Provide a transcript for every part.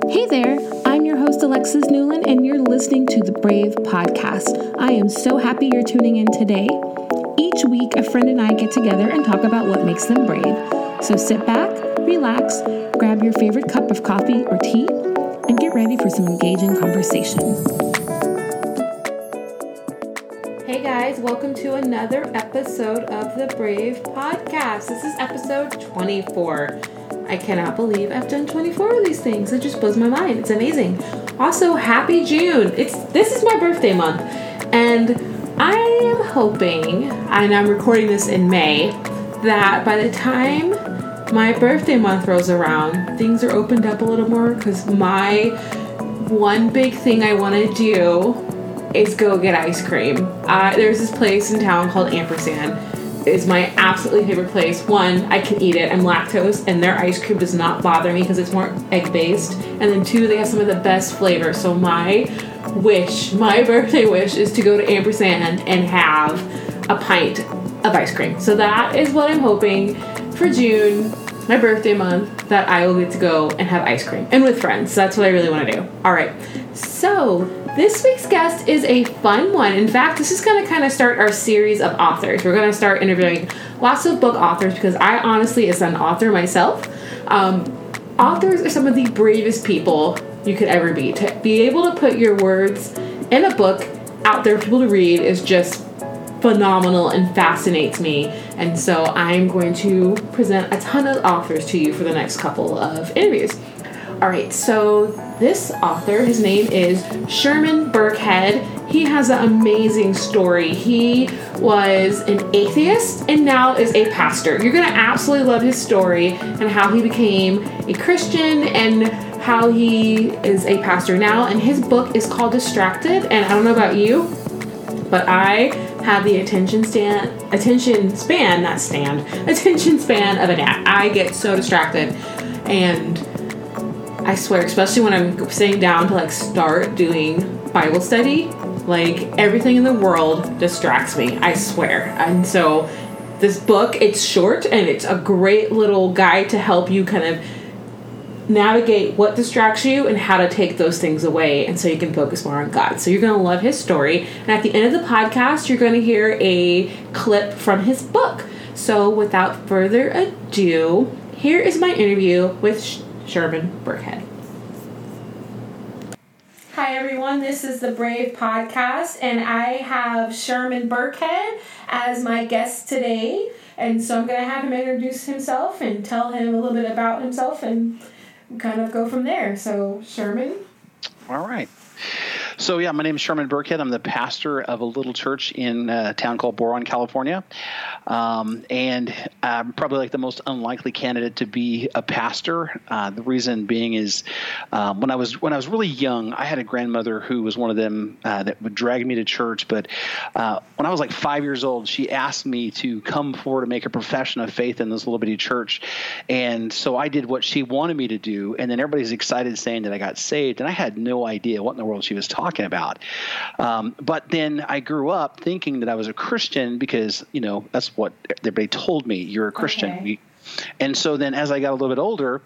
Hey there, I'm your host Alexis Newland, and you're listening to the Brave Podcast. I am so happy you're tuning in today. Each week, a friend and I get together and talk about what makes them brave. So sit back, relax, grab your favorite cup of coffee or tea, and get ready for some engaging conversation. Hey guys, welcome to another episode of the Brave Podcast. This is episode 24. I cannot believe I've done 24 of these things. It just blows my mind. It's amazing. Also, happy June. This is my birthday month. And I am hoping, and I'm recording this in May, that by the time my birthday month rolls around, things are opened up a little more, because my one big thing I want to do is go get ice cream. There's this place in town called Ampersand. Is my absolutely favorite place. One, I can eat it. I'm lactose, and their ice cream does not bother me because it's more egg-based. And then two, they have some of the best flavors. So my birthday wish is to go to Ampersand and have a pint of ice cream. So that is what I'm hoping for June, my birthday month, that I will get to go and have ice cream. And with friends. So that's what I really want to do. All right. So this week's guest is a fun one. In fact, this is going to kind of start our series of authors. We're going to start interviewing lots of book authors because I honestly, as an author myself, authors are some of the bravest people you could ever be. To be able to put your words in a book out there for people to read is just phenomenal and fascinates me. And so I'm going to present a ton of authors to you for the next couple of interviews. All right, so this author, his name is Sherman Burkhead. He has an amazing story. He was an atheist and now is a pastor. You're going to absolutely love his story and how he became a Christian and how he is a pastor now. And his book is called Distracted. And I don't know about you, but I have the attention span of a gnat. I get so distracted. And I swear, especially when I'm sitting down to start doing Bible study, everything in the world distracts me, I swear. And so this book, it's short and it's a great little guide to help you kind of navigate what distracts you and how to take those things away, and so you can focus more on God. So you're going to love his story. And at the end of the podcast, you're going to hear a clip from his book. So without further ado, here is my interview with Sherman Burkhead. Hi everyone, this is the Brave Podcast, and I have Sherman Burkhead as my guest today. And so I'm going to have him introduce himself and tell him a little bit about himself and kind of go from there. So, Sherman. All right. So, my name is Sherman Burkhead. I'm the pastor of a little church in a town called Boron, California. And I'm probably the most unlikely candidate to be a pastor. The reason being is when I was really young, I had a grandmother who was one of them that would drag me to church. But when I was 5 years old, she asked me to come forward and make a profession of faith in this little bitty church. And so I did what she wanted me to do. And then everybody's excited saying that I got saved. And I had no idea what in the world she was talking about. But then I grew up thinking that I was a Christian because, that's what everybody told me. You're a Christian. Okay. And so then as I got a little bit older,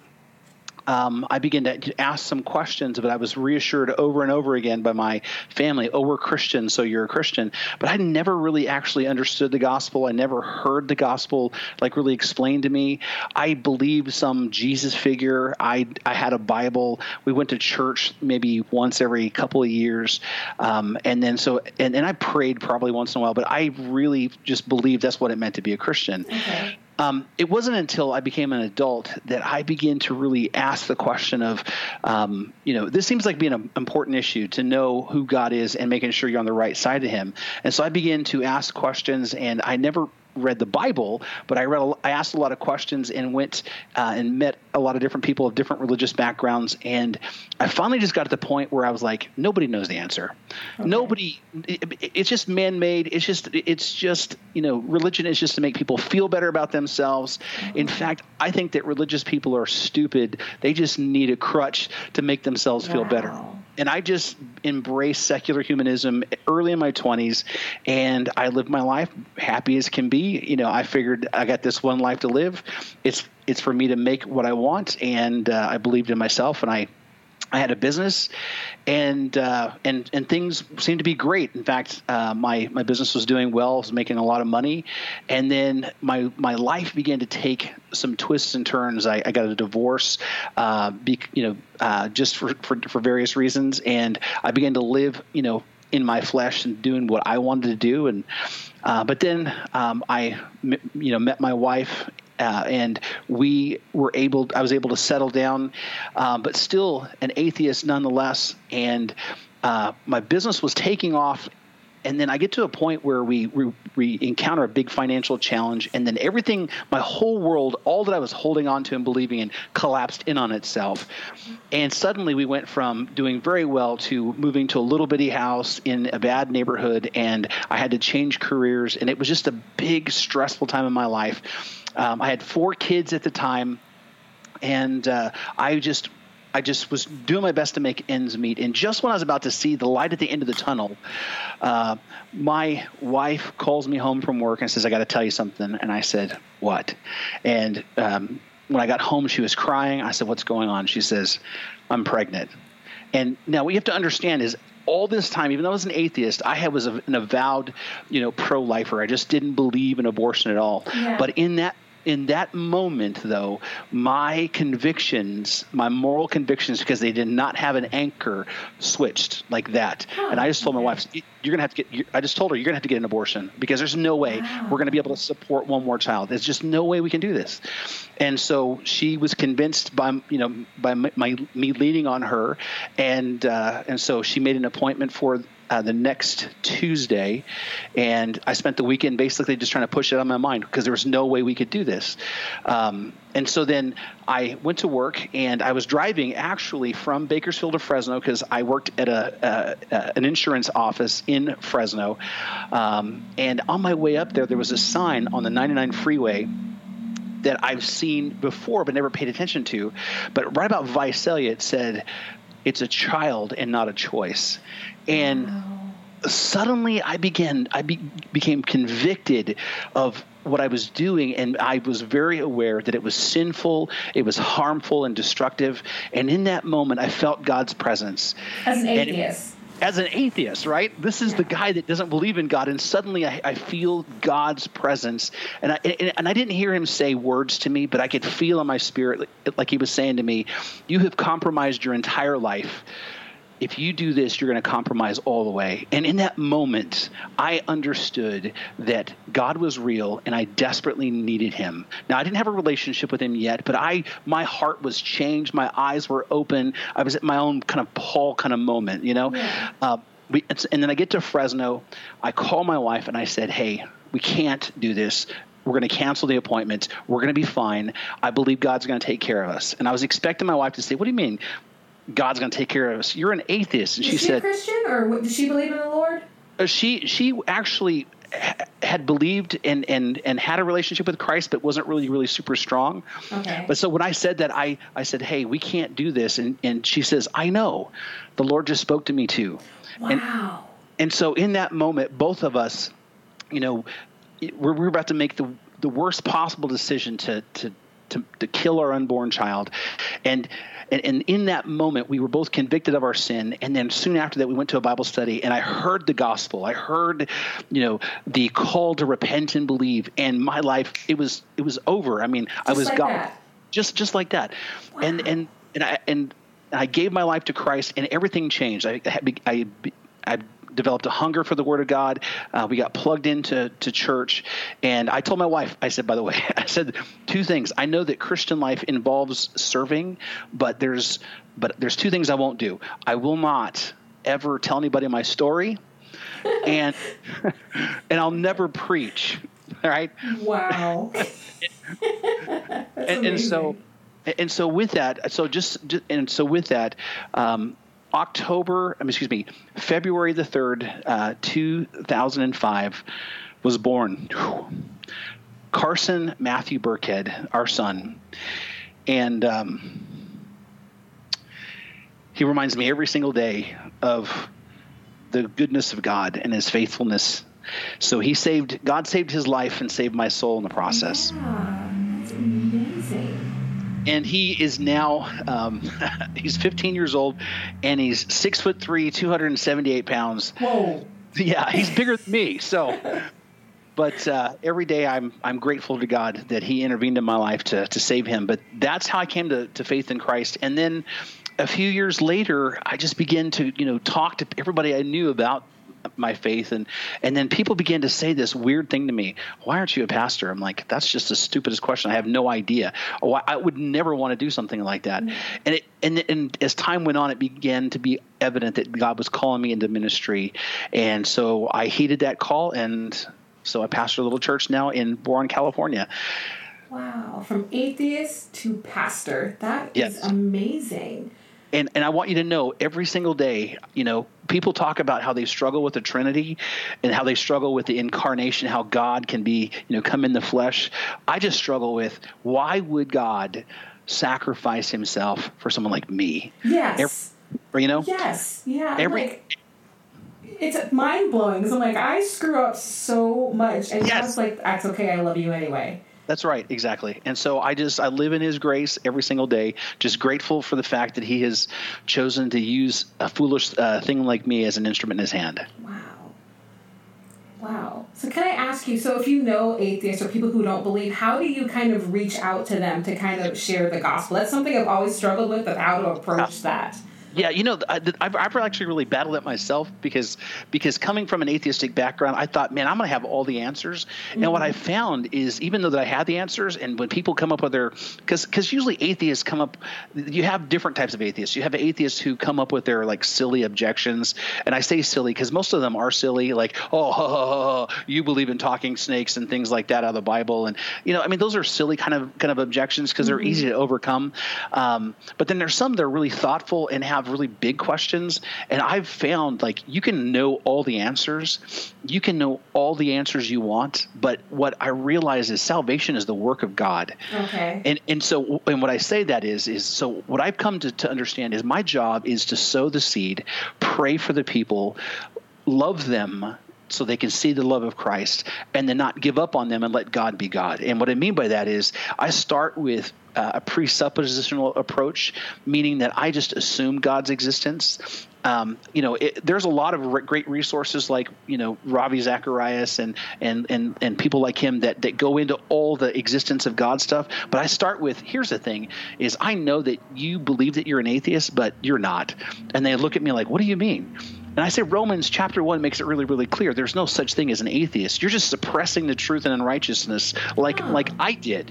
I began to ask some questions, but I was reassured over and over again by my family, oh, we're Christians, so you're a Christian. But I never really actually understood the gospel. I never heard the gospel really explained to me. I believed some Jesus figure. I had a Bible. We went to church maybe once every couple of years. And I prayed probably once in a while, but I really just believed that's what it meant to be a Christian. Okay. It wasn't until I became an adult that I began to really ask the question of, this seems like being an important issue to know who God is and making sure you're on the right side of him. And so I began to ask questions, and I never read the Bible, but I asked a lot of questions and went and met a lot of different people of different religious backgrounds. And I finally just got to the point where I was like, nobody knows the answer. Okay. It's just man-made. It's just, religion is just to make people feel better about themselves. Mm-hmm. In fact, I think that religious people are stupid. They just need a crutch to make themselves feel better. And I just embraced secular humanism early in my 20s, and I lived my life happy as can be. I figured I got this one life to live. It's for me to make what I want, and I believed in myself, and I I had a business, and things seemed to be great. In fact, my business was doing well. I was making a lot of money, and then my life began to take some twists and turns. I got a divorce, just for various reasons, and I began to live, in my flesh and doing what I wanted to do. And but then I met my wife. And I was able to settle down, but still an atheist nonetheless. And my business was taking off. And then I get to a point where we encounter a big financial challenge, and then everything, my whole world, all that I was holding on to and believing in, collapsed in on itself. And suddenly we went from doing very well to moving to a little bitty house in a bad neighborhood, and I had to change careers, and it was just a big, stressful time in my life. I had 4 kids at the time, and I just was doing my best to make ends meet. And just when I was about to see the light at the end of the tunnel, my wife calls me home from work and says, "I got to tell you something." And I said, "What?" And when I got home, she was crying. I said, "What's going on?" She says, "I'm pregnant." And now what you have to understand is, all this time, even though I was an atheist, I was an avowed, pro-lifer. I just didn't believe in abortion at all. Yeah. But in that moment, though, my convictions, my moral convictions, because they did not have an anchor, switched like that. Oh, and I just told my wife, I just told her, you're going to have to get an abortion, because there's no way we're going to be able to support one more child. There's just no way we can do this. And so she was convinced by me leaning on her. And so she made an appointment for the next Tuesday, and I spent the weekend basically just trying to push it on my mind, because there was no way we could do this. And so then I went to work, and I was driving actually from Bakersfield to Fresno, because I worked at an insurance office in Fresno. And on my way up there was a sign on the 99 freeway that I've seen before but never paid attention to. But right about Visalia, it said, "It's a child and not a choice." And suddenly I became convicted of what I was doing, and I was very aware that it was sinful, it was harmful and destructive. And in that moment, I felt God's presence. As an atheist. As an atheist, right? This is the guy that doesn't believe in God, and suddenly I feel God's presence. And I didn't hear him say words to me, but I could feel in my spirit like he was saying to me, "You have compromised your entire life. If you do this, you're going to compromise all the way." And in that moment, I understood that God was real, and I desperately needed him. Now, I didn't have a relationship with him yet, but my heart was changed. My eyes were open. I was at my own kind of Paul kind of moment, Yeah. And then I get to Fresno. I call my wife, and I said, "Hey, we can't do this. We're going to cancel the appointment. We're going to be fine. I believe God's going to take care of us." And I was expecting my wife to say, "What do you mean God's going to take care of us? You're an atheist." And she said, a Christian, or does she believe in the Lord? She actually had believed and had a relationship with Christ, but wasn't really super strong. Okay. But so when I said that, I said, "Hey, we can't do this." And she says, "I know. The Lord just spoke to me too." Wow. And so in that moment, both of us, we're about to make the worst possible decision to kill our unborn child. And in that moment, we were both convicted of our sin. And then soon after that, we went to a Bible study, and I heard the gospel. I heard, the call to repent and believe. And my life, it was over. I mean, I was God, just like that. Wow. And I gave my life to Christ, and everything changed. I developed a hunger for the Word of God. We got plugged into church. And I told my wife, I said, by the way, I said 2 things. I know that Christian life involves serving, but there's 2 things I won't do. I will not ever tell anybody my story, and I'll never preach. All right? Wow. and so with that, February the 3rd, 2005 was born Carson Matthew Burkhead, our son. And he reminds me every single day of the goodness of God and his faithfulness. So God saved his life and saved my soul in the process. Yeah, that's amazing. And he is now he's 15 years old, and he's 6'3", 278 pounds. Whoa. Yeah, he's bigger than me. So, but every day I'm grateful to God that He intervened in my life to save him. But that's how I came to faith in Christ. And then a few years later, I just began to talk to everybody I knew about my faith, and then people began to say this weird thing to me. Why aren't you a pastor? I'm like, that's just the stupidest question. I have no idea. I would never want to do something like that. And as time went on, it began to be evident that God was calling me into ministry, and so I heeded that call, and so I pastor a little church now in Boron, California. Wow, from atheist to pastor. That is amazing. And I want you to know, every single day, people talk about how they struggle with the Trinity and how they struggle with the incarnation, how God can be, come in the flesh. I just struggle with, why would God sacrifice himself for someone like me? Yes. Yes. Yeah. It's mind-blowing because I'm like, I screw up so much. And God's like, that's okay, I love you anyway. That's right. Exactly. And so I live in His grace every single day, just grateful for the fact that He has chosen to use a foolish thing like me as an instrument in His hand. Wow. So can I ask you, so if you know atheists or people who don't believe, how do you kind of reach out to them to kind of share the gospel? That's something I've always struggled with, of how to approach that. Yeah, I've actually really battled it myself because coming from an atheistic background, I thought, man, I'm going to have all the answers. Mm-hmm. And what I found is, even though that I had the answers, and when people come up with because usually atheists come up, you have different types of atheists. You have atheists who come up with their like silly objections, and I say silly because most of them are silly, like, you believe in talking snakes and things like that out of the Bible, and those are silly kind of objections because they're easy to overcome. But then there's some that are really thoughtful and have really big questions, and I've found, like, you can know all the answers, you can know all the answers you want, but what I realize is salvation is the work of God. Okay. And so what I say that is so what I've come to understand is my job is to sow the seed, pray for the people, love them so they can see the love of Christ, and then not give up on them and let God be God. And what I mean by that is I start with a presuppositional approach, meaning that I just assume God's existence. There's a lot of great resources like, Ravi Zacharias and people like him that go into all the existence of God stuff. But I start with, here's the thing, is I know that you believe that you're an atheist, but you're not. And they look at me like, what do you mean? And I say Romans chapter 1 makes it really, really clear. There's no such thing as an atheist. You're just suppressing the truth and unrighteousness like I did.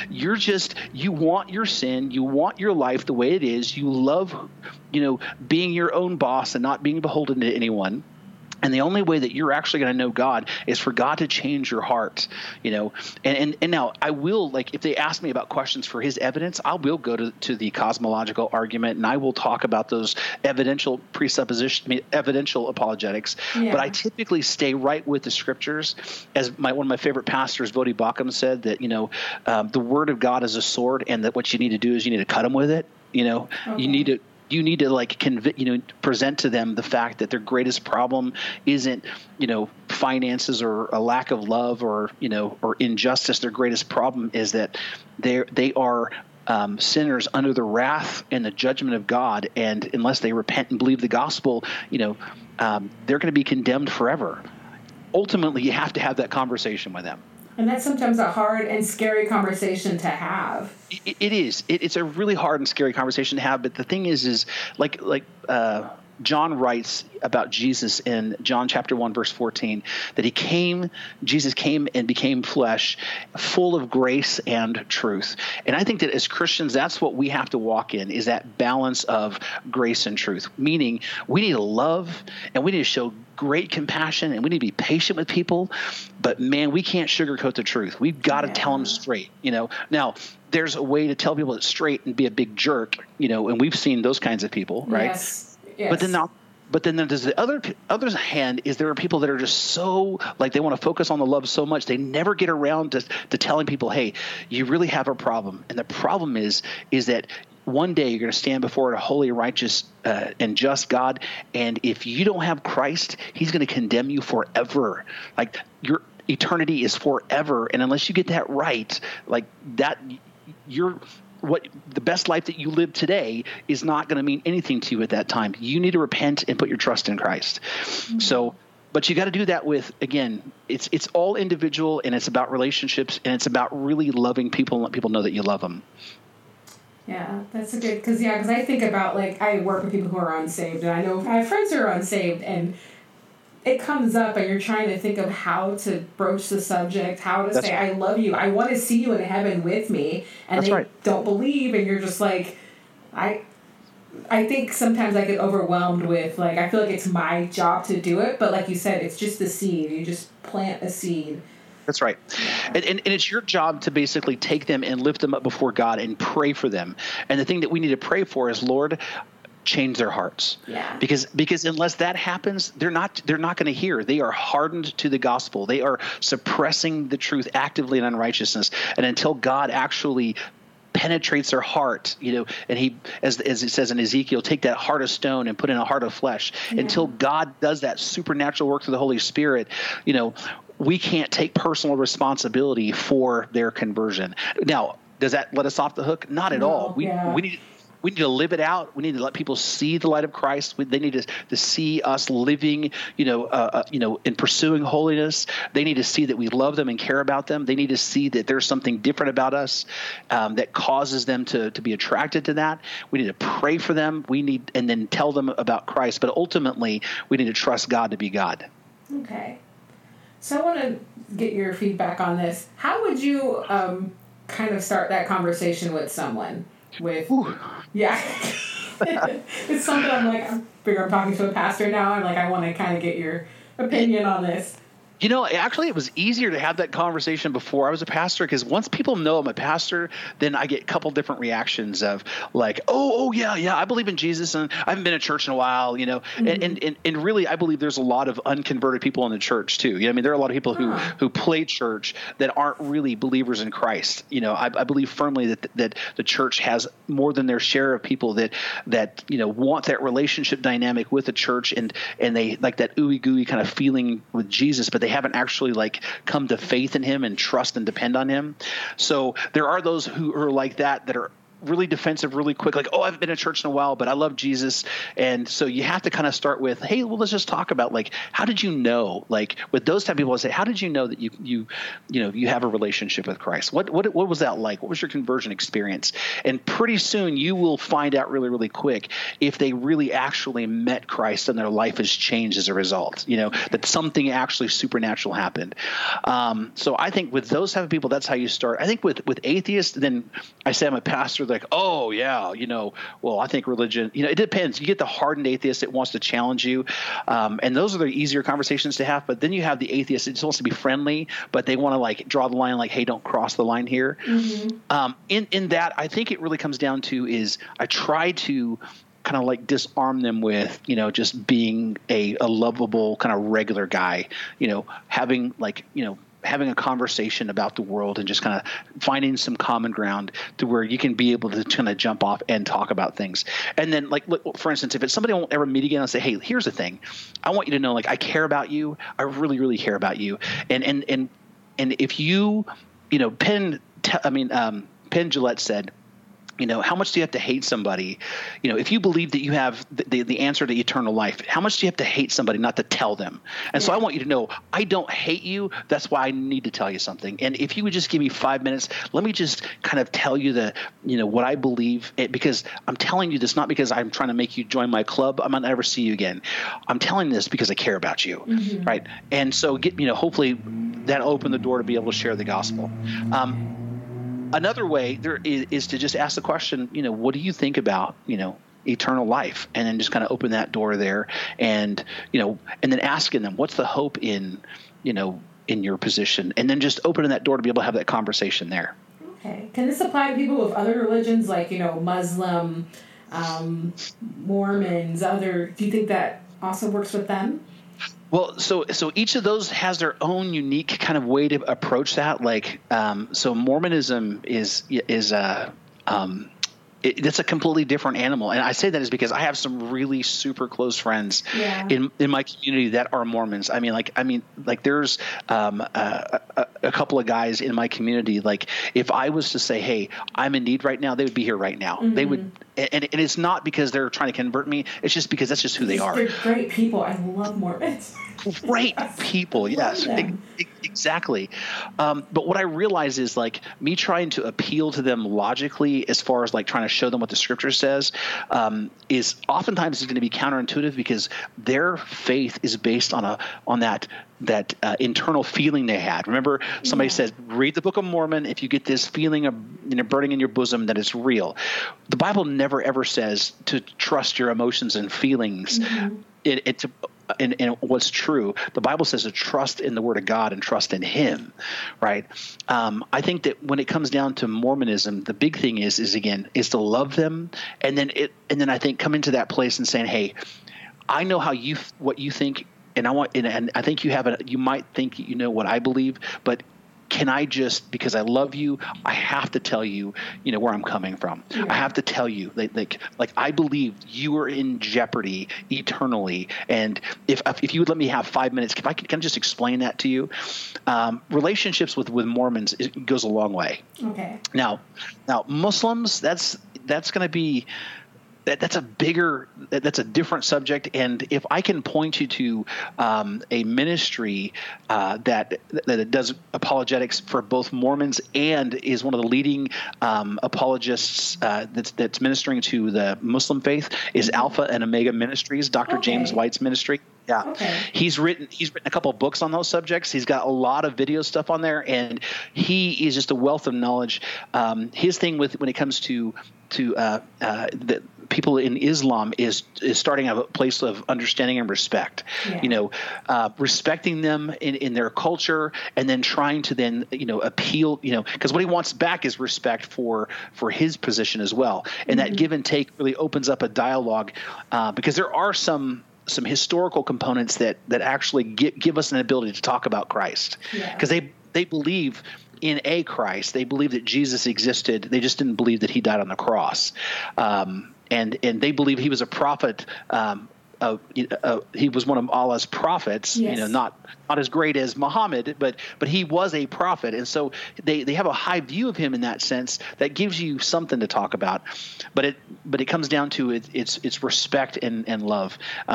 You want your sin. You want your life the way it is. You love, being your own boss and not being beholden to anyone. And the only way that you're actually going to know God is for God to change your heart, And now I will, like, if they ask me about questions for His evidence, I will go to the cosmological argument, and I will talk about those evidential apologetics. Yeah. But I typically stay right with the Scriptures, as one of my favorite pastors, Vodi Bakum, said that the Word of God is a sword, and that what you need to do is you need to cut them with it. Okay. You need to present to them the fact that their greatest problem isn't, finances or a lack of love or injustice. Their greatest problem is that they are sinners under the wrath and the judgment of God, and unless they repent and believe the gospel, they're going to be condemned forever. Ultimately, you have to have that conversation with them. And that's sometimes a hard and scary conversation to have. It is. It's a really hard and scary conversation to have. But the thing is like John writes about Jesus in John chapter 1, verse 14, that Jesus came and became flesh, full of grace and truth. And I think that as Christians, that's what we have to walk in, is that balance of grace and truth. Meaning we need to love and we need to show great compassion and we need to be patient with people. But man, we can't sugarcoat the truth. We've got to tell them straight, Now, there's a way to tell people it's straight and be a big jerk, and we've seen those kinds of people, right? Yes. But then there's the other hand is there are people that are just so, like, they want to focus on the love so much they never get around to telling people, hey, you really have a problem. And the problem is that one day you're going to stand before a holy, righteous, and just God, and if you don't have Christ, He's going to condemn you forever. Like, your eternity is forever, and unless you get that right, like that, you're what the best life that you live today is not going to mean anything to you at that time. You need to repent and put your trust in Christ. Mm-hmm. So, but you got to do that with, again, it's all individual, and it's about relationships, and it's about really loving people and let people know that you love them. Yeah, that's a good, because I think about, like, I work with people who are unsaved, and I know I have friends who are unsaved, and it comes up and you're trying to think of how to broach the subject, how to say, I love you, I want to see you in heaven with me, and they don't believe, and you're just like, I think sometimes I get overwhelmed with, like, I feel like it's my job to do it, but like you said, it's just the seed. You just plant a seed. That's right. Yeah. And it's your job to basically take them and lift them up before God and pray for them. And the thing that we need to pray for is, Lord, change their hearts. Yeah. Because unless that happens, they're not going to hear. They are hardened to the gospel. They are suppressing the truth actively in unrighteousness. And until God actually penetrates their heart, and he, as it says in Ezekiel, take that heart of stone and put in a heart of flesh. Yeah. Until God does that supernatural work through the Holy Spirit, we can't take personal responsibility for their conversion. Now, does that let us off the hook? Not at all. We need to live it out. We need to let people see the light of Christ. They need to see us living, and pursuing holiness. They need to see that we love them and care about them. They need to see that there's something different about us that causes them to be attracted to that. We need to pray for them. And then tell them about Christ. But ultimately, we need to trust God to be God. Okay. So I want to get your feedback on this. How would you kind of start that conversation with someone? Yeah. It's something I figure I'm talking to a pastor now. I want to kind of get your opinion on this. Actually, it was easier to have that conversation before I was a pastor, because once people know I'm a pastor, then I get a couple different reactions of like, oh yeah, I believe in Jesus, and I haven't been to church in a while, mm-hmm. and really, I believe there's a lot of unconverted people in the church too. There are a lot of people who play church that aren't really believers in Christ. I believe firmly that the church has more than their share of people that want that relationship dynamic with the church, and they like that ooey gooey kind of feeling with Jesus, but they haven't actually come to faith in him and trust and depend on him. So there are those who are like that are really defensive really quick, like, I haven't been to church in a while, but I love Jesus. And so you have to kind of start with, hey, well, let's just talk about how did you know, with those type of people, I say, how did you know that you have a relationship with Christ? What was that like? What was your conversion experience? And pretty soon you will find out really, really quick if they really actually met Christ and their life has changed as a result, that something actually supernatural happened. So I think with those type of people, that's how you start. I think with atheists, then I say I'm a pastor, like, oh yeah, well, I think religion, it depends. You get the hardened atheist that wants to challenge you. And those are the easier conversations to have. But then you have the atheist that just wants to be friendly, but they want to draw the line, hey, don't cross the line here. Mm-hmm. In that, I think it really comes down to is I try to kind of disarm them with, just being a lovable kind of regular guy, having a conversation about the world and just kind of finding some common ground to where you can be able to kind of jump off and talk about things. And then look, for instance, if it's somebody I won't ever meet again, I'll say, hey, here's the thing. I want you to know, I care about you. I really, really care about you. And if you, Penn Jillette said, how much do you have to hate somebody? If you believe that you have the answer to eternal life, how much do you have to hate somebody not to tell them? And so I want you to know, I don't hate you. That's why I need to tell you something. And if you would just give me 5 minutes, let me just kind of tell you what I believe, because I'm telling you this not because I'm trying to make you join my club. I might never see you again. I'm telling this because I care about you, mm-hmm. right? And so hopefully that'll open the door to be able to share the gospel. Another way there is to just ask the question, what do you think about, eternal life? And then just kind of open that door there and then asking them, what's the hope in your position? And then just opening that door to be able to have that conversation there. Okay. Can this apply to people with other religions like, Muslim, Mormons, do you think that also works with them? Well, so each of those has their own unique kind of way to approach that. So Mormonism is it's a completely different animal. And I say that is because I have some really super close friends in my community that are Mormons. There's a a couple of guys in my community, like if I was to say, hey, I'm in need right now, they would be here right now. They would, and it's not because they're trying to convert me. It's just because that's just who they are. They're great people. I love Mormons. Great people. Yes, exactly. But what I realize is like me trying to appeal to them logically, as far as like trying to show them what the scripture says, is oftentimes going to be counterintuitive, because their faith is based on that internal feeling they had. Remember, somebody said, read the Book of Mormon. If you get this feeling of burning in your bosom, that it's real. The Bible never ever says to trust your emotions and feelings. And what's true, the Bible says to trust in the Word of God and trust in Him, right? I think that when it comes down to Mormonism, the big thing is to love them, and then I think coming to that place and saying, hey, I know what you think. And I think you might think you know what I believe, but can I just, because I love you, I have to tell you, where I'm coming from. Yeah. I have to tell you, like I believe you are in jeopardy eternally. And if you would let me have 5 minutes, can I just explain that to you? Relationships with Mormons, it goes a long way. Okay. Now Muslims, that's going to be. That's a different subject. And if I can point you to a ministry that does apologetics for both Mormons and is one of the leading apologists that's ministering to the Muslim faith, is Alpha and Omega Ministries, Dr. James White's ministry. Yeah. Okay. He's written a couple of books on those subjects. He's got a lot of video stuff on there, and he is just a wealth of knowledge. His thing when it comes to the people in Islam is starting a place of understanding and respect. Yeah. Respecting them in their culture, and then trying to then appeal. Because what he wants back is respect for his position as well, and that give and take really opens up a dialogue, because there are some historical components that actually give us an ability to talk about Christ, because they believe in a Christ. They believe that Jesus existed. They just didn't believe that he died on the cross. And they believe he was a prophet. He was one of Allah's prophets. Yes. Not as great as Muhammad, but he was a prophet. And so they have a high view of him in that sense that gives you something to talk about. But it comes down to it's respect and love.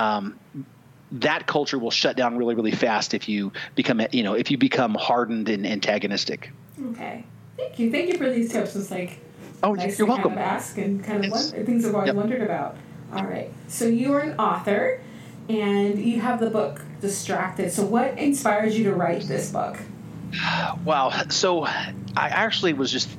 That culture will shut down really, really fast if you become hardened and antagonistic. Okay, thank you for these tips. It's like nice you're welcome. Kind of ask and kind of things I've always wondered about. All right, so you are an author, and you have the book Distracted. So what inspires you to write this book? Wow. So I actually was just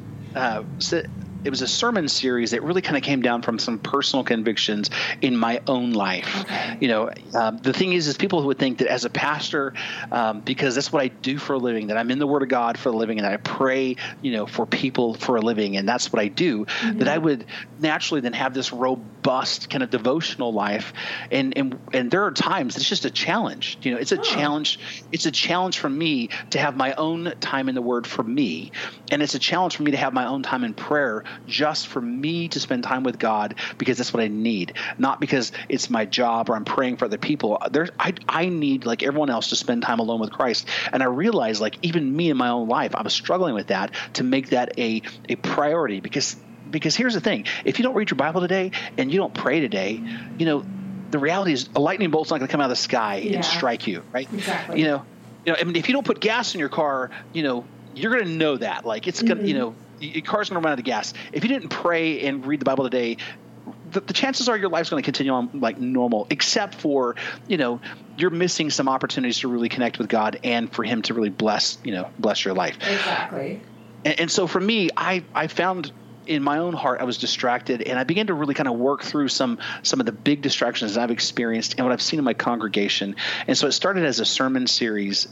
it was a sermon series that really kind of came down from some personal convictions in my own life. Okay. The thing is people would think that as a pastor, because that's what I do for a living, that I'm in the Word of God for a living, and I pray, for people for a living, and that's what I do, that I would naturally then have this robust kind of devotional life. And there are times it's just a challenge. It's a challenge. It's a challenge for me to have my own time in the Word for me. And it's a challenge for me to have my own time in prayer, just for me to spend time with God, because that's what I need, not because it's my job or I'm praying for other people. I need, like everyone else, to spend time alone with Christ. And I realized, like even me in my own life, I was struggling with that, to make that a priority, because here's the thing: if you don't read your Bible today and you don't pray today, the reality is a lightning bolt's not going to come out of the sky and strike you, right? Exactly. I mean, if you don't put gas in your car, you're going to know that. Like it's going to, your car's going to run out of gas. If you didn't pray and read the Bible today, the chances are your life's going to continue on like normal, except for, you're missing some opportunities to really connect with God and for Him to really bless your life. Exactly. And so for me, I found in my own heart, I was distracted, and I began to really kind of work through some of the big distractions that I've experienced and what I've seen in my congregation. And so it started as a sermon series,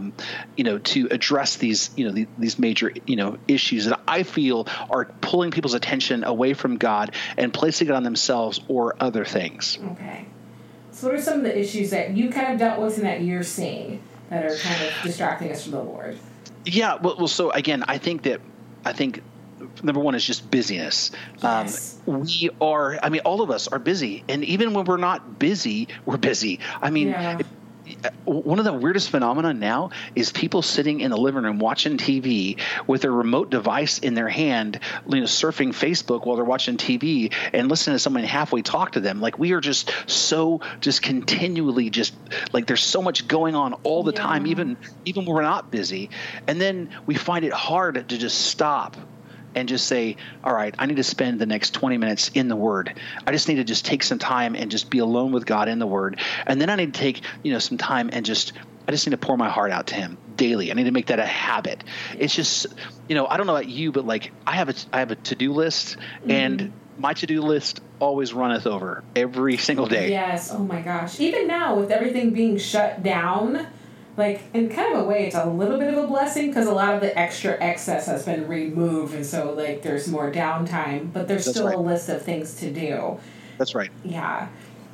to address these major, issues that I feel are pulling people's attention away from God and placing it on themselves or other things. Okay. So what are some of the issues that you kind of dealt with and that you're seeing that are kind of distracting us from the Lord? Yeah. Well, so again, I think number one is just busyness. Yes. All of us are busy. And even when we're not busy, we're busy. I mean, one of the weirdest phenomena now is people sitting in the living room watching TV with their remote device in their hand, surfing Facebook while they're watching TV and listening to someone halfway talk to them. Like we are just continually like there's so much going on all the time, even when we're not busy. And then we find it hard to just stop and just say, all right, I need to spend the next 20 minutes in the Word. I just need to just take some time and just be alone with God in the Word. And then I need to take, some time and I just need to pour my heart out to Him daily. I need to make that a habit. It's just, I don't know about you, but like I have a to-do list, and my to-do list always runneth over every single day. Yes. Oh my gosh. Even now with everything being shut down, like, in kind of a way, it's a little bit of a blessing because a lot of the extra excess has been removed, and so, like, there's more downtime, but there's still a list of things to do. That's right. Yeah.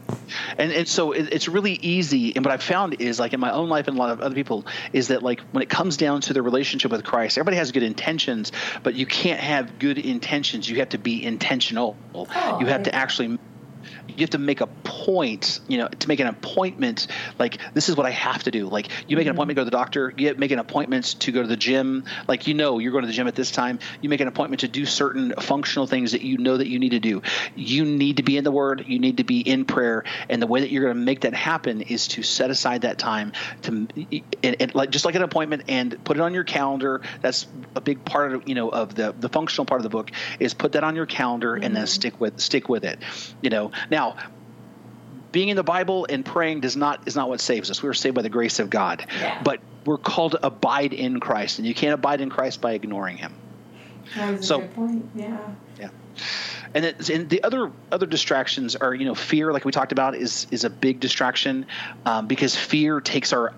And so it's really easy. And what I've found is, like, in my own life and a lot of other people, is that, like, when it comes down to the relationship with Christ, everybody has good intentions, but you can't have good intentions. You have to be intentional. You have to actually – you have to make a point, to make an appointment. Like, this is what I have to do. Like, you make an appointment to go to the doctor. You make an appointment to go to the gym. Like, you're going to the gym at this time. You make an appointment to do certain functional things that you know that you need to do. You need to be in the Word. You need to be in prayer. And the way that you're going to make that happen is to set aside that time to, like just like an appointment, and put it on your calendar. That's a big part of, of the functional part of the book, is put that on your calendar and then stick with it. Now, being in the Bible and praying is not what saves us. We are saved by the grace of God. Yeah. But we're called to abide in Christ, and you can't abide in Christ by ignoring Him. That was a good point. Yeah. Yeah. And the other distractions are, fear, like we talked about, is a big distraction, because fear takes our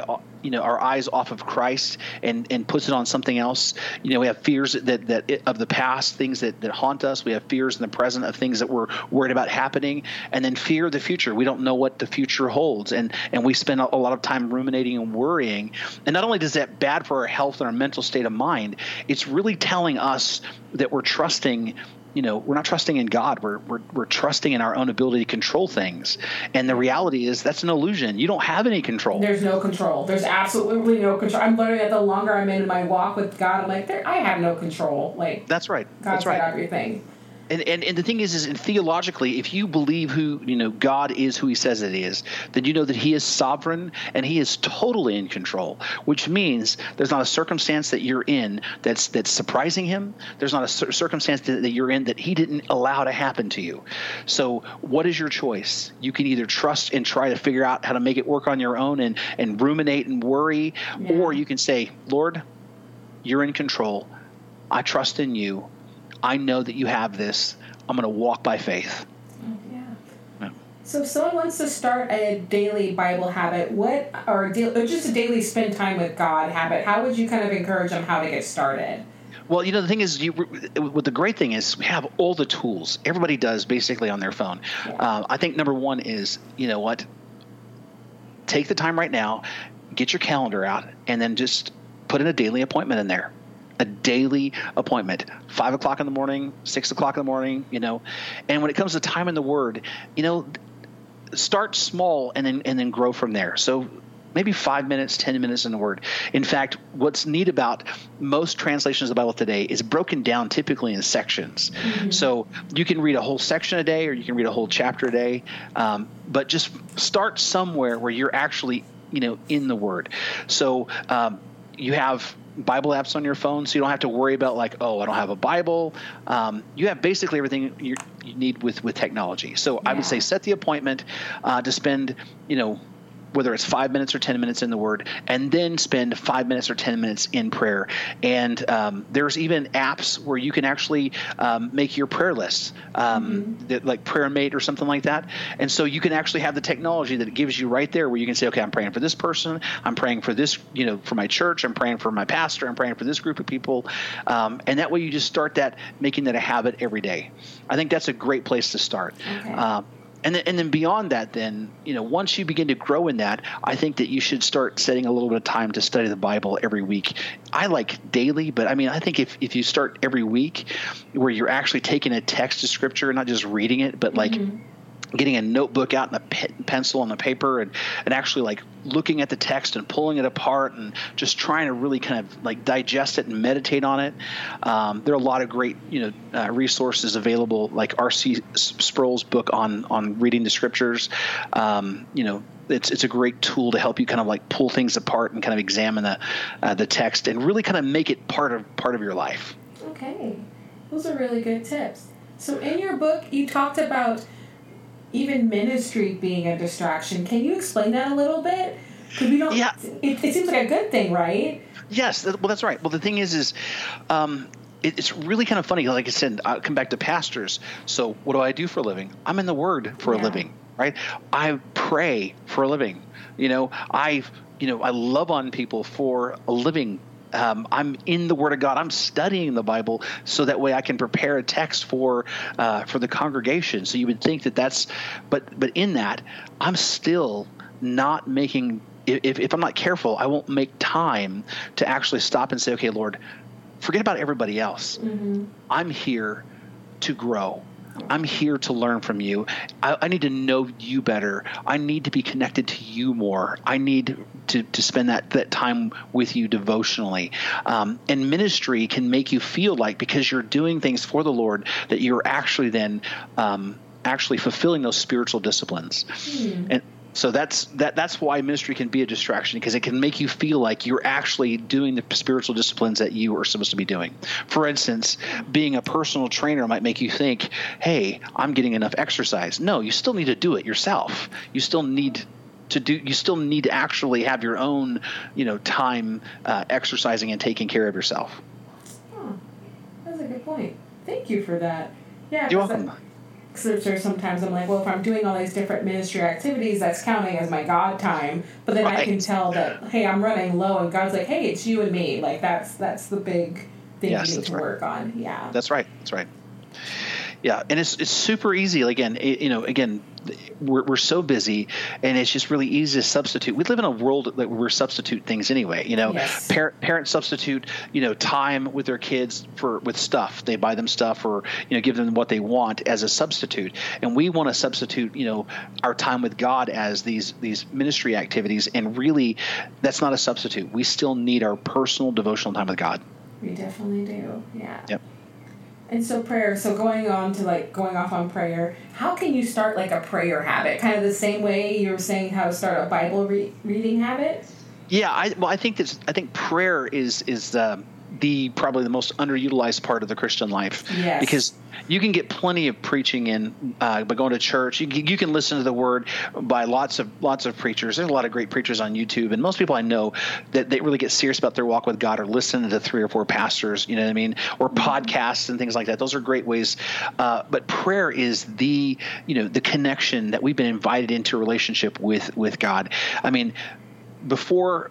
eyes off of Christ and puts it on something else. We have fears that of the past, things that haunt us. We have fears in the present of things that we're worried about happening, and then fear of the future. We don't know what the future holds, and we spend a lot of time ruminating and worrying. And not only is that bad for our health and our mental state of mind, it's really telling us that we're trusting. We're not trusting in God. We're trusting in our own ability to control things. And the reality is that's an illusion. You don't have any control. There's no control. There's absolutely no control. I'm learning that the longer I'm in my walk with God, I'm like, I have no control. Like, that's right. God's got everything. And the thing is theologically, if you believe who God is who He says it is, then you know that He is sovereign and He is totally in control. Which means there's not a circumstance that you're in that's surprising Him. There's not a circumstance that you're in that He didn't allow to happen to you. So what is your choice? You can either trust and try to figure out how to make it work on your own and ruminate and worry, or you can say, Lord, You're in control. I trust in You. I know that You have this. I'm going to walk by faith. Yeah. So if someone wants to start a daily Bible habit, or just a daily spend time with God habit, how would you kind of encourage them how to get started? Well, the thing is, what the great thing is, we have all the tools. Everybody does basically on their phone. Yeah. I think number one is, take the time right now, get your calendar out, and then just put in a daily appointment in there. A daily appointment, 5 o'clock in the morning, 6 o'clock in the morning, and when it comes to time in the Word, start small and then grow from there. So maybe 5 minutes, 10 minutes in the Word. In fact, what's neat about most translations of the Bible today is broken down typically in sections. Mm-hmm. So you can read a whole section a day, or you can read a whole chapter a day, but just start somewhere where you're actually, in the Word. So you have Bible apps on your phone, so you don't have to worry about I don't have a Bible. You have basically everything you need with technology. So I would say set the appointment to spend, whether it's 5 minutes or 10 minutes in the Word, and then spend 5 minutes or 10 minutes in prayer. And there's even apps where you can actually make your prayer lists, like PrayerMate or something like that. And so you can actually have the technology that it gives you right there, where you can say, okay, I'm praying for this person, I'm praying for this, for my church, I'm praying for my pastor, I'm praying for this group of people. And that way you just start making that a habit every day. I think that's a great place to start. Okay. And then beyond that, once you begin to grow in that, I think that you should start setting a little bit of time to study the Bible every week. I like daily, but I think if you start every week where you're actually taking a text of Scripture, not just reading it, but getting a notebook out and a pencil and the paper and actually like looking at the text and pulling it apart and just trying to really kind of like digest it and meditate on it. There are a lot of great, resources available, like R.C. Sproul's book on reading the scriptures. It's a great tool to help you kind of like pull things apart and kind of examine the text and really kind of make it part of your life. Okay. Those are really good tips. So in your book, you talked about even ministry being a distraction. Can you explain that a little bit? Because we don't. Yeah. It seems like a good thing, right? Yes. Well, that's right. Well, the thing is it's really kind of funny. Like I said, I come back to pastors. So what do I do for a living? I'm in the Word for a living, right? I pray for a living. I love on people for a living. I'm in the Word of God. I'm studying the Bible so that way I can prepare a text for the congregation. So you would think but in that, I'm still not making. If I'm not careful, I won't make time to actually stop and say, okay, Lord, forget about everybody else. Mm-hmm. I'm here to grow. I'm here to learn from you. I need to know you better. I need to be connected to you more. I need to spend that time with you devotionally. And ministry can make you feel like, because you're doing things for the Lord, that you're actually then actually fulfilling those spiritual disciplines. And so that's why ministry can be a distraction, because it can make you feel like you're actually doing the spiritual disciplines that you are supposed to be doing. For instance, being a personal trainer might make you think, hey, I'm getting enough exercise. No, you still need to do it yourself. You still need to actually have your own, time exercising and taking care of yourself. Oh, that's a good point. Thank you for that. Yeah, you're welcome. There's sometimes I'm like, well, if I'm doing all these different ministry activities, that's counting as my God time. But then I can tell that, hey, I'm running low, and God's like, hey, it's you and me. Like that's the big thing you need to work on. Yeah. That's right. Yeah, and it's super easy. Again, we're so busy, and it's just really easy to substitute. We live in a world that we substitute things anyway. Yes. Parents substitute time with their kids with stuff. They buy them stuff or give them what they want as a substitute, and we want to substitute our time with God as these ministry activities. And really, that's not a substitute. We still need our personal devotional time with God. We definitely do. Yeah. Yep. And so prayer, going off on prayer, how can you start like a prayer habit? Kind of the same way you were saying how to start a Bible reading habit? Yeah, I think prayer is probably the most underutilized part of the Christian life. Yes. Because you can get plenty of preaching in by going to church. You can listen to the Word by lots of preachers. There's a lot of great preachers on YouTube, and most people I know that they really get serious about their walk with God are listening to 3 or 4 pastors. You know what I mean? Or podcasts and things like that. Those are great ways. But prayer is the connection that we've been invited into a relationship with God. I mean, before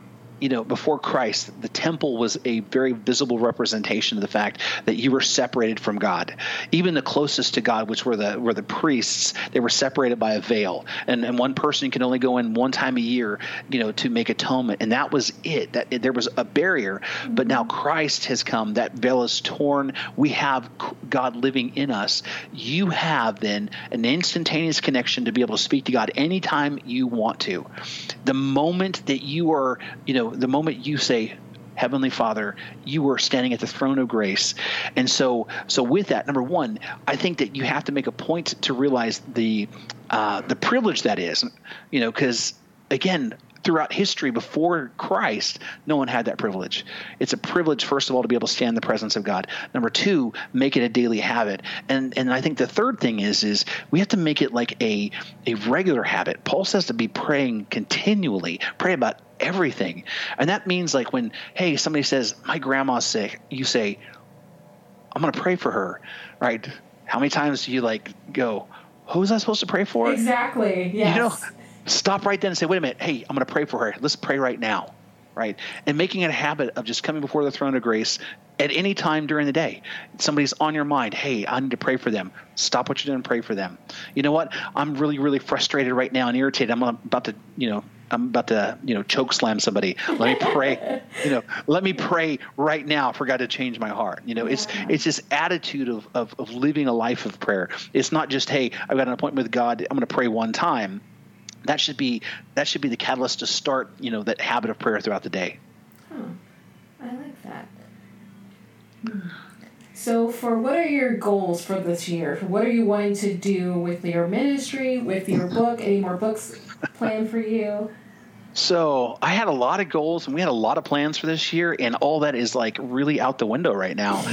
Christ, the temple was a very visible representation of the fact that you were separated from God. Even the closest to God, which were the priests, they were separated by a veil, and one person can only go in one time a year, to make atonement, and that was it. There was a barrier, but now Christ has come. That veil is torn. We have God living in us. You have then an instantaneous connection to be able to speak to God anytime you want to. The moment that you are, the moment you say, Heavenly Father, you are standing at the throne of grace. And so with that, number one, I think that you have to make a point to realize the privilege that is, because again, throughout history before Christ, no one had that privilege. It's a privilege, first of all, to be able to stand in the presence of God. Number two, make it a daily habit. And I think the third thing is we have to make it like a regular habit. Paul says to be praying continually, pray about everything. And that means like when, hey, somebody says, my grandma's sick, you say, I'm going to pray for her, right? How many times do you go, who was I supposed to pray for? Exactly, yes. Stop right then and say, wait a minute, hey, I'm going to pray for her. Let's pray right now. right? And making it a habit of just coming before the throne of grace at any time during the day. Somebody's on your mind. Hey, I need to pray for them. Stop what you're doing and pray for them. You know what? I'm really, really frustrated right now and irritated. I'm about to choke slam somebody. Let me pray. Let me pray right now for God to change my heart. It's this attitude of living a life of prayer. It's not just, hey, I've got an appointment with God. I'm going to pray one time. That should be the catalyst to start, that habit of prayer throughout the day. I like that. So what are your goals for this year? What are you wanting to do with your ministry, with your book? Any more books planned for you? So I had a lot of goals and we had a lot of plans for this year, and all that is like really out the window right now.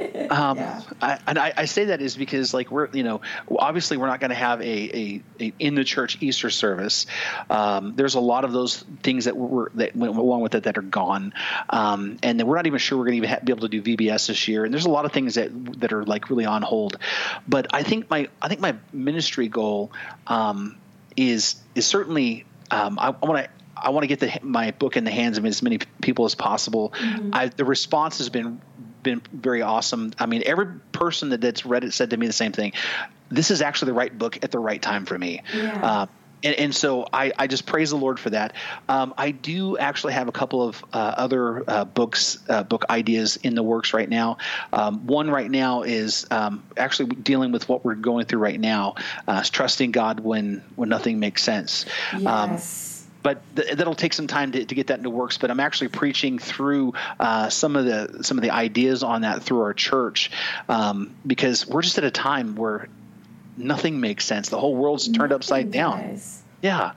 I say that is because we're, obviously we're not going to have a in the church Easter service. There's a lot of those things that went along with it that are gone. And then we're not even sure we're going to even be able to do VBS this year. And there's a lot of things that are like really on hold. But I think my ministry goal is certainly I want to get my book in the hands of as many people as possible. Mm-hmm. The response has been very awesome. I mean, every person that's read it said to me the same thing. This is actually the right book at the right time for me. Yeah. And so I just praise the Lord for that. I do actually have a couple of other book ideas in the works right now. One right now is actually dealing with what we're going through right now, trusting God when nothing makes sense. Yes. But that'll take some time to get that into works. But I'm actually preaching through some of the ideas on that through our church, because we're just at a time where nothing makes sense. The whole world's turned upside down. Yeah.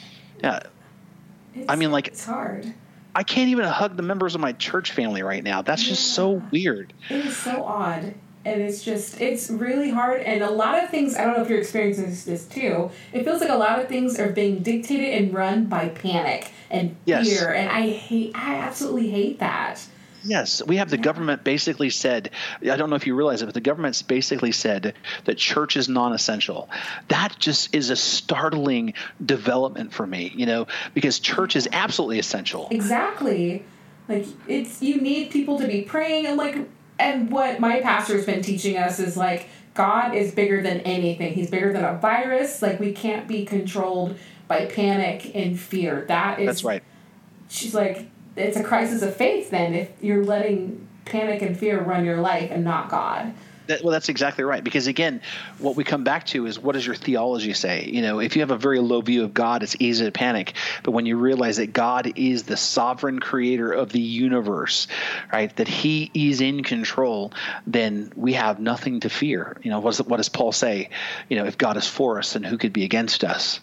It's hard. I can't even hug the members of my church family right now. That's just so weird. It is so odd. And it's really hard. And a lot of things, I don't know if you're experiencing this too, it feels like a lot of things are being dictated and run by panic and fear. And I absolutely hate that. Yes. We have the government basically said, I don't know if you realize it, but the government's basically said that church is non-essential. That just is a startling development for me, because church is absolutely essential. Exactly. You need people to be praying and what my pastor's been teaching us is God is bigger than anything. He's bigger than a virus. We can't be controlled by panic and fear. That's right. She's like, it's a crisis of faith then if you're letting panic and fear run your life and not God. That's exactly right. Because again, what we come back to is, what does your theology say? If you have a very low view of God, it's easy to panic. But when you realize that God is the sovereign creator of the universe, right, that he is in control, then we have nothing to fear. What does Paul say? If God is for us, then who could be against us?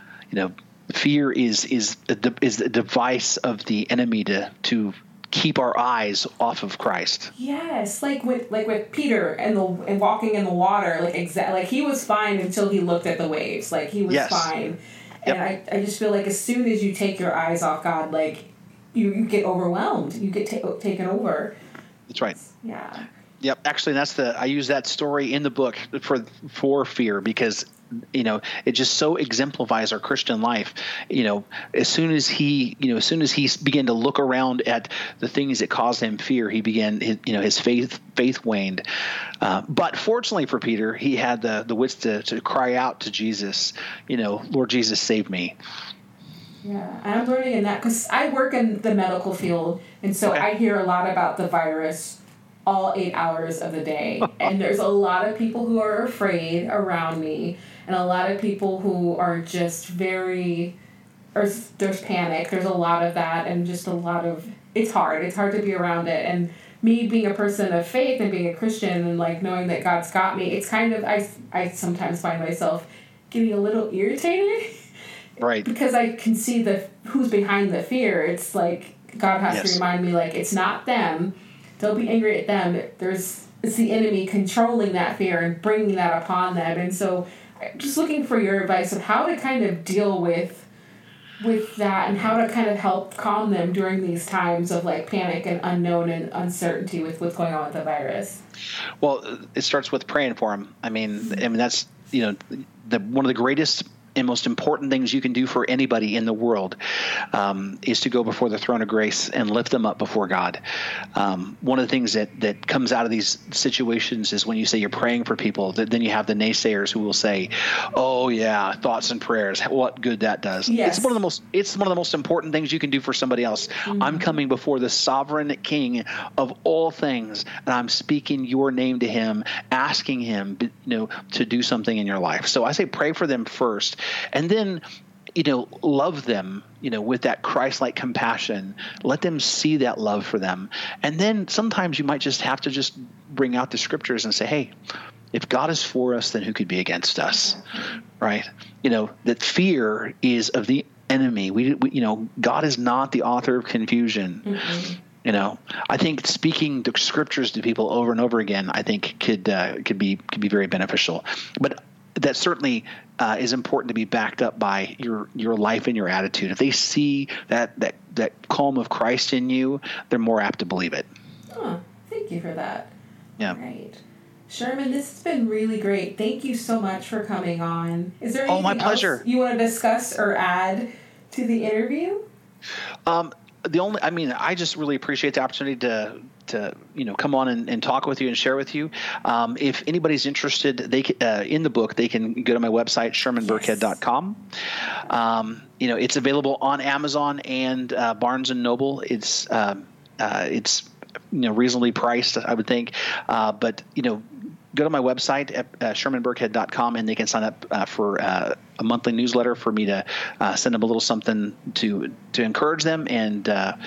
Fear is a device of the enemy to keep our eyes off of Christ. Yes, with Peter and walking in the water, he was fine until he looked at the waves. He was fine. Yep. And I just feel as soon as you take your eyes off God, you get overwhelmed. You get taken over. That's right. Yeah. Yep. Actually, I use that story in the book for fear, because it just so exemplifies our Christian life. As soon as he began to look around at the things that caused him fear, he began his faith waned. But fortunately for Peter, he had the wits to cry out to Jesus, Lord Jesus, save me. Yeah, and I'm learning in that because I work in the medical field, and so I hear a lot about the virus all 8 hours of the day. And there's a lot of people who are afraid around me, and a lot of people who are just there's panic. There's a lot of that, and just a lot of, it's hard to be around it. And me being a person of faith and being a Christian and knowing that God's got me, it's kind of, I sometimes find myself getting a little irritated. Right. Because I can see who's behind the fear. It's God has to remind me, it's not them. Don't be angry at them. It's the enemy controlling that fear and bringing that upon them. And so just looking for your advice of how to kind of deal with that and how to kind of help calm them during these times of panic and unknown and uncertainty with what's going on with the virus. Well, it starts with praying for them. I mean that's one of the greatest and most important things you can do for anybody in the world is to go before the throne of grace and lift them up before God. One of the things that comes out of these situations is when you say you're praying for people, then you have the naysayers who will say, "Oh yeah, thoughts and prayers, what good that does." Yes. It's one of the most important things you can do for somebody else. Mm-hmm. I'm coming before the sovereign King of all things, and I'm speaking your name to him, asking him, to do something in your life. So I say pray for them first, and then love them, with that Christ-like compassion. Let them see that love for them. And then sometimes you might just have to just bring out the scriptures and say, hey, if God is for us, then who could be against us? Right? That fear is of the enemy. We God is not the author of confusion. Mm-hmm. I think speaking the scriptures to people over and over again, I think could be very beneficial. But that certainly is important to be backed up by your life and your attitude. If they see that calm of Christ in you, they're more apt to believe it. Oh, thank you for that. Yeah. All right. Sherman, this has been really great. Thank you so much for coming on. Is there anything my pleasure. else you want to discuss or add to the interview? I just really appreciate the opportunity to come on and talk with you and share with you. If anybody's interested, they in the book, they can go to my website, shermanburkhead.com. It's available on Amazon and Barnes and Noble. It's reasonably priced, I would think. But go to my website at shermanburkhead.com, and they can sign up for a monthly newsletter for me to send them a little something to encourage them. And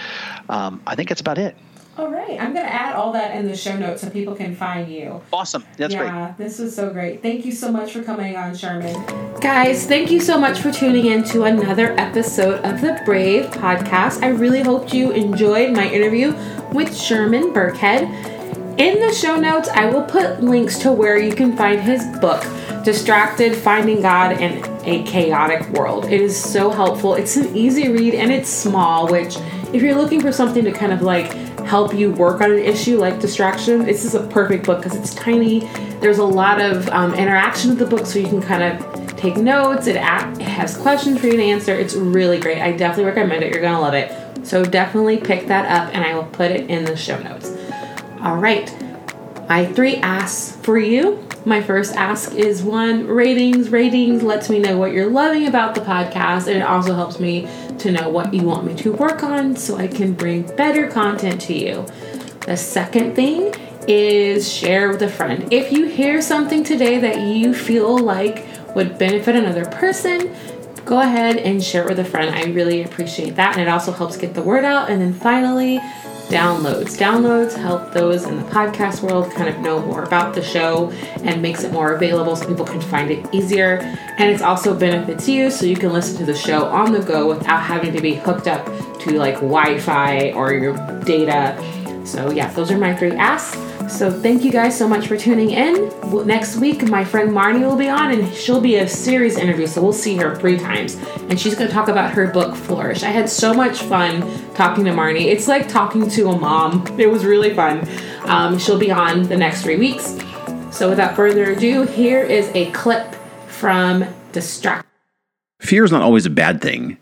I think that's about it. All right. I'm going to add all that in the show notes so people can find you. Awesome. That's great. Yeah, this was so great. Thank you so much for coming on, Sherman. Guys, thank you so much for tuning in to another episode of the Brave Podcast. I really hope you enjoyed my interview with Sherman Burkhead. In the show notes, I will put links to where you can find his book, Distracted: Finding God in a Chaotic World. It is so helpful. It's an easy read and it's small, which if you're looking for something to kind of help you work on an issue like distraction, this is a perfect book because it's tiny. There's a lot of interaction with the book, so you can kind of take notes. It has questions for you to answer. It's really great. I definitely recommend it. You're going to love it. So definitely pick that up, and I will put it in the show notes. All right. My 3 asks for you. My first ask is 1, ratings. Ratings lets me know what you're loving about the podcast, and it also helps me to know what you want me to work on so I can bring better content to you. The second thing is share with a friend. If you hear something today that you feel like would benefit another person, go ahead and share it with a friend. I really appreciate that, and it also helps get the word out. And then finally, downloads. Downloads help those in the podcast world kind of know more about the show and makes it more available so people can find it easier. And it's also benefits you, so you can listen to the show on the go without having to be hooked up to Wi-Fi or your data. So yeah, those are my 3 asks. So thank you guys so much for tuning in. Next week, my friend Marnie will be on, and she'll be a series interview, so we'll see her 3 times. And she's going to talk about her book, Flourish. I had so much fun talking to Marnie. It's like talking to a mom. It was really fun. She'll be on the next 3 weeks. So without further ado, here is a clip from Distract. Fear is not always a bad thing.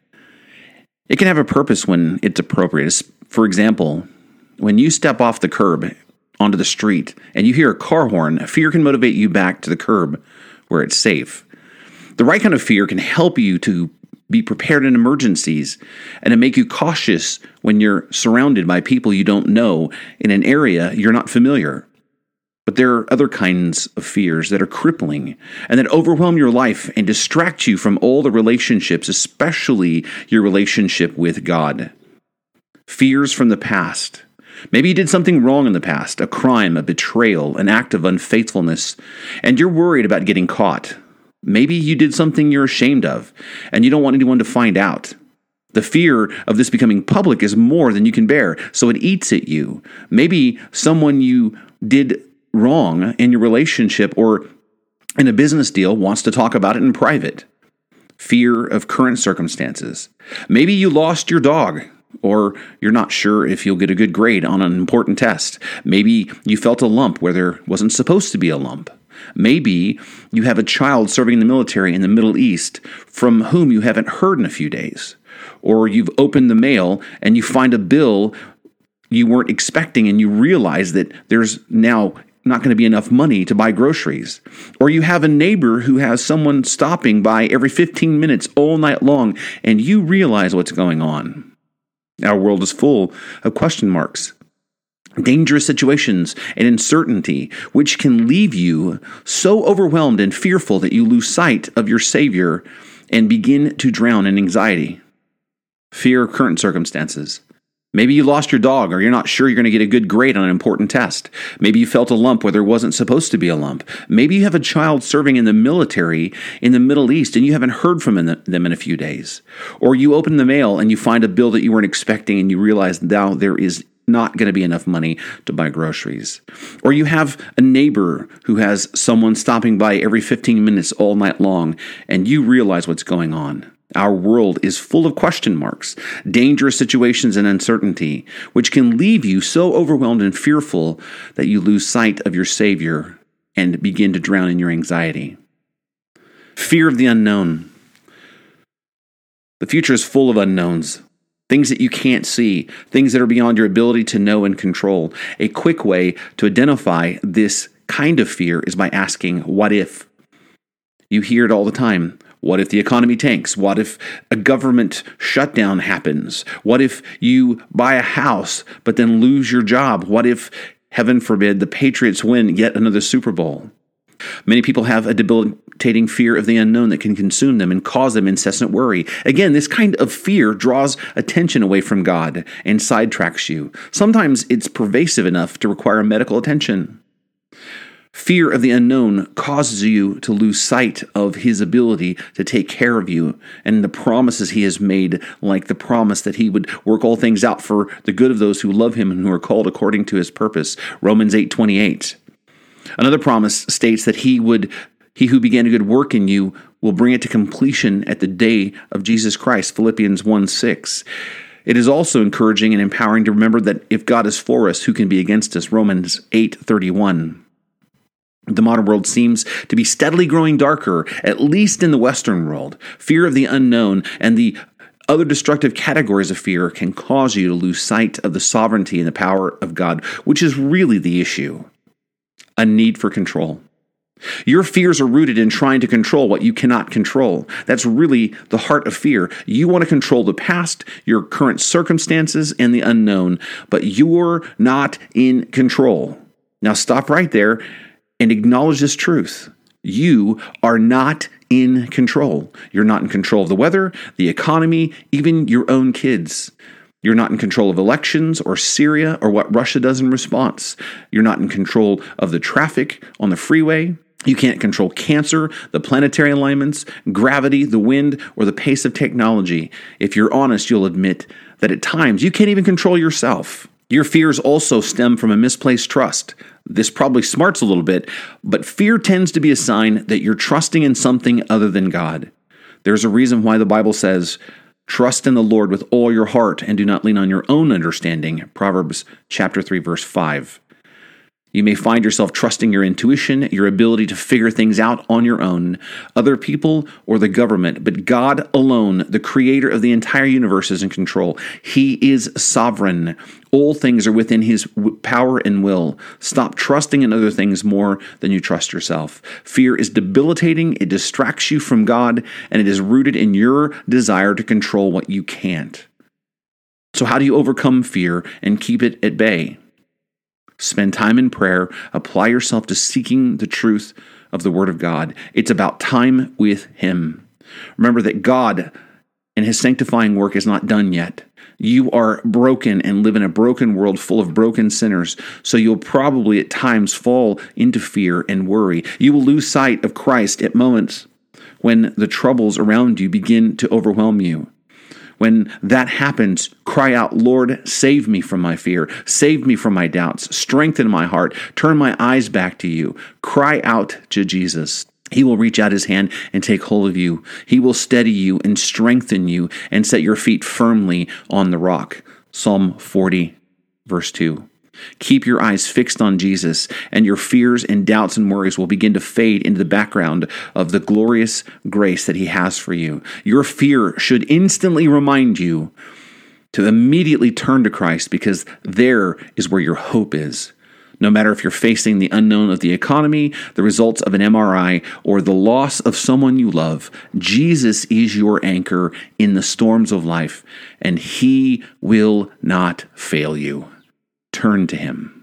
It can have a purpose when it's appropriate. For example, when you step off the curb onto the street and you hear a car horn, fear can motivate you back to the curb where it's safe. The right kind of fear can help you to be prepared in emergencies and to make you cautious when you're surrounded by people you don't know in an area you're not familiar. But there are other kinds of fears that are crippling and that overwhelm your life and distract you from all the relationships, especially your relationship with God. Fears from the past. Maybe you did something wrong in the past, a crime, a betrayal, an act of unfaithfulness, and you're worried about getting caught. Maybe you did something you're ashamed of, and you don't want anyone to find out. The fear of this becoming public is more than you can bear, so it eats at you. Maybe someone you did wrong in your relationship or in a business deal wants to talk about it in private. Fear of current circumstances. Maybe you lost your dog, or you're not sure if you'll get a good grade on an important test. Maybe you felt a lump where there wasn't supposed to be a lump. Maybe you have a child serving in the military in the Middle East from whom you haven't heard in a few days. Or you've opened the mail and you find a bill you weren't expecting and you realize that there's now not going to be enough money to buy groceries. Or you have a neighbor who has someone stopping by every 15 minutes all night long and you realize what's going on. Our world is full of question marks, dangerous situations, and uncertainty, which can leave you so overwhelmed and fearful that you lose sight of your Savior and begin to drown in anxiety. Fear of current circumstances. Maybe you lost your dog, or you're not sure you're going to get a good grade on an important test. Maybe you felt a lump where there wasn't supposed to be a lump. Maybe you have a child serving in the military in the Middle East and you haven't heard from them in a few days. Or you open the mail and you find a bill that you weren't expecting and you realize now there is not going to be enough money to buy groceries. Or you have a neighbor who has someone stopping by every 15 minutes all night long and you realize what's going on. Our world is full of question marks, dangerous situations, and uncertainty, which can leave you so overwhelmed and fearful that you lose sight of your Savior and begin to drown in your anxiety. Fear of the unknown. The future is full of unknowns, things that you can't see, things that are beyond your ability to know and control. A quick way to identify this kind of fear is by asking, what if? You hear it all the time. What if the economy tanks? What if a government shutdown happens? What if you buy a house but then lose your job? What if, heaven forbid, the Patriots win yet another Super Bowl? Many people have a debilitating fear of the unknown that can consume them and cause them incessant worry. Again, this kind of fear draws attention away from God and sidetracks you. Sometimes it's pervasive enough to require medical attention. Fear of the unknown causes you to lose sight of His ability to take care of you and the promises He has made, like the promise that He would work all things out for the good of those who love Him and who are called according to His purpose. Romans 8:28. Another promise states that He who began a good work in you will bring it to completion at the day of Jesus Christ. Philippians 1:6. It is also encouraging and empowering to remember that if God is for us, who can be against us? Romans 8:31. The modern world seems to be steadily growing darker, at least in the Western world. Fear of the unknown and the other destructive categories of fear can cause you to lose sight of the sovereignty and the power of God, which is really the issue. A need for control. Your fears are rooted in trying to control what you cannot control. That's really the heart of fear. You want to control the past, your current circumstances, and the unknown, but you're not in control. Now stop right there and acknowledge this truth. You are not in control. You're not in control of the weather, the economy, even your own kids. You're not in control of elections or Syria or what Russia does in response. You're not in control of the traffic on the freeway. You can't control cancer, the planetary alignments, gravity, the wind, or the pace of technology. If you're honest, you'll admit that at times you can't even control yourself. Your fears also stem from a misplaced trust. This probably smarts a little bit, but fear tends to be a sign that you're trusting in something other than God. There's a reason why the Bible says, trust in the Lord with all your heart and do not lean on your own understanding. Proverbs chapter 3, verse 5. You may find yourself trusting your intuition, your ability to figure things out on your own, other people, or the government, but God alone, the creator of the entire universe, is in control. He is sovereign. All things are within His power and will. Stop trusting in other things more than you trust yourself. Fear is debilitating, it distracts you from God, and it is rooted in your desire to control what you can't. So how do you overcome fear and keep it at bay? Spend time in prayer. Apply yourself to seeking the truth of the Word of God. It's about time with Him. Remember that God and His sanctifying work is not done yet. You are broken and live in a broken world full of broken sinners, so you'll probably at times fall into fear and worry. You will lose sight of Christ at moments when the troubles around you begin to overwhelm you. When that happens, cry out, Lord, save me from my fear. Save me from my doubts. Strengthen my heart. Turn my eyes back to you. Cry out to Jesus. He will reach out His hand and take hold of you. He will steady you and strengthen you and set your feet firmly on the rock. Psalm 40, verse 2. Keep your eyes fixed on Jesus, and your fears and doubts and worries will begin to fade into the background of the glorious grace that he has for you. Your fear should instantly remind you to immediately turn to Christ, because there is where your hope is. No matter if you're facing the unknown of the economy, the results of an MRI, or the loss of someone you love, Jesus is your anchor in the storms of life, and he will not fail you. Turn to him.